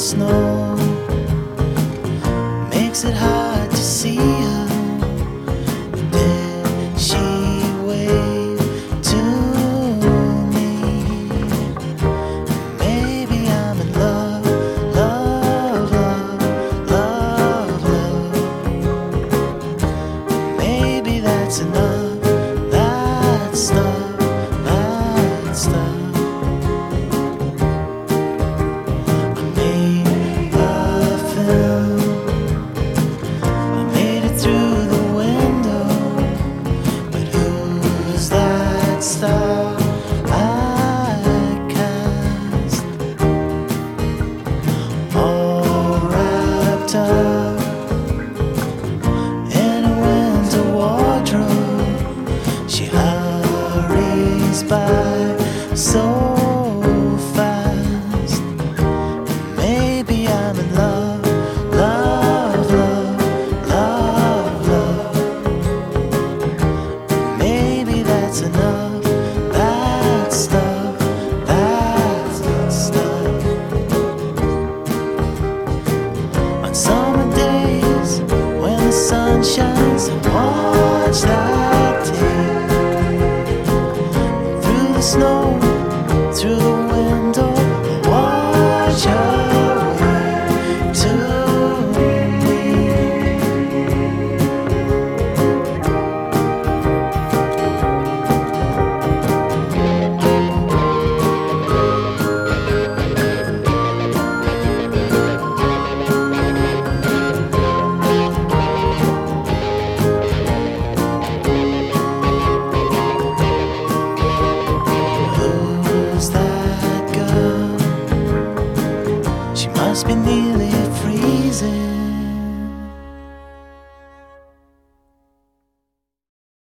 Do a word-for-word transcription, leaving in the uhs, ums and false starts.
snow makes it hard to see her. Did she wave to me? Maybe I'm in love, love, love, love, love. Maybe that's enough. That's love, that's love. Star I cast, all wrapped up in a winter wardrobe. She hurries by so fast. Maybe I'm in love, love, love, love, love. Maybe that's enough. Summer days when the sun shines, and watch that take through the snow, through the window, watch her way to me. Must be near